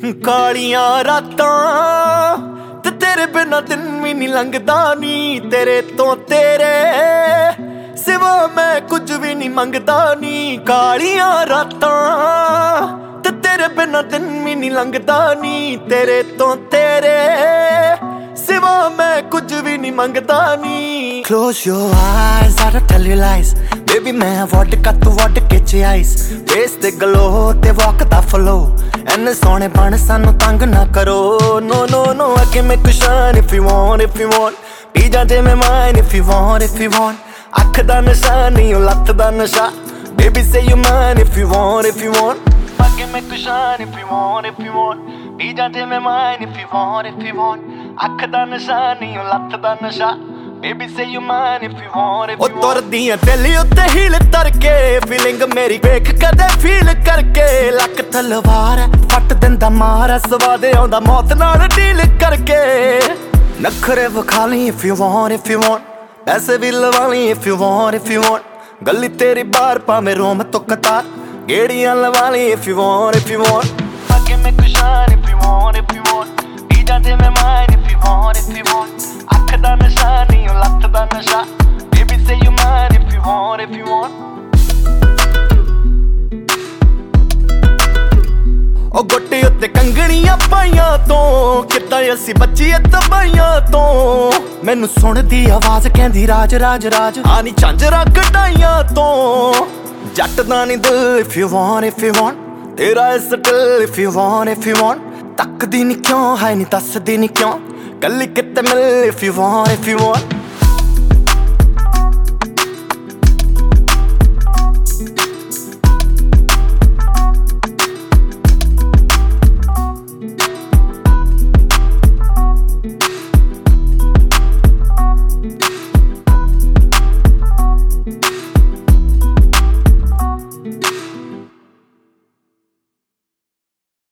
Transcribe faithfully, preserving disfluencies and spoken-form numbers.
ਕਾਲੀਆਂ ਰਾਤਾਂ ਤੇ ਤੇਰੇ ਬਿਨਾਂ ਦਿਨ ਵੀ ਨਹੀਂ ਲੰਘਦਾ ਨੀ। ਤੇਰੇ ਤੋਂ ਤੇਰੇ ਸਿਵਾ ਮੈਂ ਕੁਝ ਵੀ ਨਹੀਂ ਮੰਗਦਾ ਨੀ। ਕਾਲੀਆਂ ਰਾਤਾਂ ਤੇ ਤੇਰੇ ਬਿਨਾਂ ਦਿਨ ਵੀ ਨਹੀਂ ਲੰਘਦਾ ਨੀ। ਤੇਰੇ ਤੋਂ ਤੇਰੇ ਸਿਵਾ ਮੈਂ ਕੁਝ ਵੀ ਨਹੀਂ ਮੰਗਦਾ ਨੀ। Close your eyes, I don't tell you lies. Baby ਮੈਂ ਵੋਡਕਾ ਤੂੰ ਵੋਡਕੇ ਚ ਆਈਸ। ਫੇਸ ਤੇ ਗਲੋ ਤੇ ਵਾਕ ਦਾ ਫਲੋ, ਐਨੇ ਸੋਹਣੇ ਬਣ ਸਾਨੂੰ ਤੰਗ ਨਾ ਕਰੋ। No no no, I can make you shine if you want, if you want. ਪੀ ਜਾ ਜੇ ਮੈਂ mine if you want, if you want. ਅੱਖ ਦਾ ਨਸ਼ਾ ਨਹੀਂ ਉਹ ਲੱਤ ਦਾ ਨਸ਼ਾ। Baby say you mine if you want, if you want. I can make you shine if you want, if you want. ਪੀ ਜਾ ਜੇ ਮੈਂ mine if you want, if you want. ਅੱਖ ਦਾ ਨਸ਼ਾ ਨਹੀਂ ਉਹ ਲੱਤ ਦਾ ਨਸ਼ਾ। Baby say you mine if you want, if you want. ਉਹ ਤੁਰਦੀਆਂ ਦਿਲ ਉੱਤੇ ਹੀਲ ਤਰਕੇ, ਫੀਲਿੰਗ ਮੇਰੀ ਵੇਖ ਕਦੇ ਫੀਲ ਕਰਕੇ। ਲੱਕ ਤਲਵਾਰ ਫੱਟ ਦਿੰਦਾ ਮਾਰ, ਸਵਾਦ ਆਉਂਦਾ ਮੌਤ ਨਾਲ ਡੀਲ ਕਰਕੇ। ਨਖਰੇ ਵਿਖਾ ਲਈ if you want, if you want. ਪੈਸੇ ਵੀ ਲਵਾ ਲਈ if you want, if you want. ਗਲੀ ਤੇਰੀ ਬਾਹਰ ਭਾਵੇਂ ਰੋਮ ਤੋਂ ਕਤਾਰ, ਗੇੜੀਆਂ ਲਵਾ ਲਈ if you want, if you want. I can make you shine if you want, if you want. ਪੀ ਜਾ ਜੇ ਮੈਂ mine if you want, if you want. ਅੱਖ ਦਾ ਨਸ਼ਾ ਨਹੀਂ ਉਹ ਲੱਤ ਦਾ ਨਸ਼ਾ। Baby say you mine if you want, if you want. ਉਹ ਗੋਟੇ ਉੱਤੇ ਕੰਗਣੀਆਂ ਪਾਈਆਂ ਤੋਂ, ਕਿੱਦਾਂ ਅਸੀਂ ਬੱਚੀਏ ਦਵਾਈਆਂ ਤੋਂ। ਮੈਨੂੰ ਸੁਣਦੀ ਆਵਾਜ਼ ਕਹਿੰਦੀ ਰਾਜ ਰਾਜ ਰਾਜ, ਆ ਨੀ ਝਾਂਜਰਾਂ ਕਢਾਈਆਂ ਤੋਂ। ਜੱਟ ਦਾ ਨੀ ਦਿਲ if you want, if you want. ਤੇਰਾ ਇਸ ਦਿਲ if you want, if you want. ਤੱਕਦੀ ਨੀ ਕਿਉਂ ਹੈ ਨੀ ਦੱਸਦੀ ਨੀ ਕਿਉਂ, ਕੱਲੀ ਕਿਤੇ ਮਿਲ if you want, if you want.